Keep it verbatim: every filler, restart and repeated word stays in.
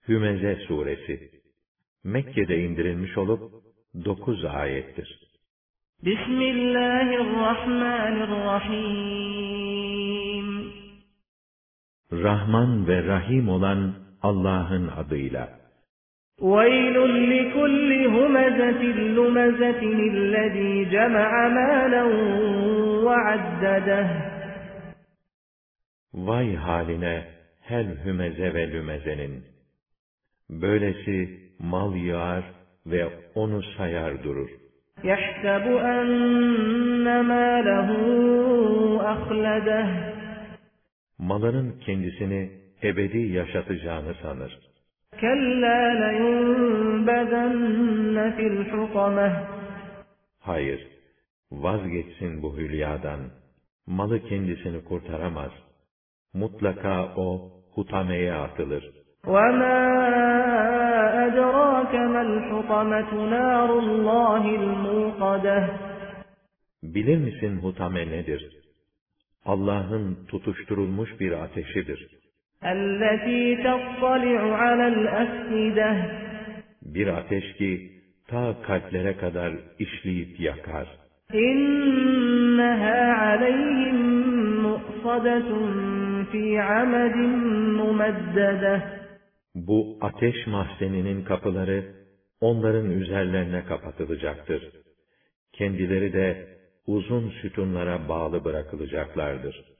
Hümeze suresi Mekke'de indirilmiş olup dokuz ayettir. Bismillahirrahmanirrahim. Rahman ve Rahim olan Allah'ın adıyla. وَيْلٌ لِكُلِّ هُمَزَةٍ لُمَزَةٍ الَّذ۪ي جَمَعَ مَالًا وَعَدَّدَهُ. Vay haline her hümeze ve lümezenin. Böylesi mal yığar ve onu sayar durur. يَحْسَبُ أَنَّ مَالَهُ أَخْلَدَهُ. Malının kendisini ebedi yaşatacağını sanır. كَلَّا لَيُنْبَذَنَّ فِي الْحُطَمَةِ. Hayır, vazgeçsin bu hülyadan. Malı kendisini kurtaramaz. Mutlaka o hutameye atılır. وَمَا أَدْرَاكَ مَا الْحُطَمَةُ نَارُ اللّٰهِ الْمُوقَدَةُ. Bilir misin hutame nedir? Allah'ın tutuşturulmuş bir ateşidir. الَّتِي تَطَّلِعُ عَلَى الْأَفْئِدَةِ. Bir ateş ki ta kalplere kadar işleyip yakar. إِنَّهَا عَلَيْهِمْ مُؤْصَدَةٌ فِي عَمَدٍ مُمَدَّدَةٍ. Bu ateş mahzeninin kapıları onların üzerlerine kapatılacaktır. Kendileri de uzun sütunlara bağlı bırakılacaklardır.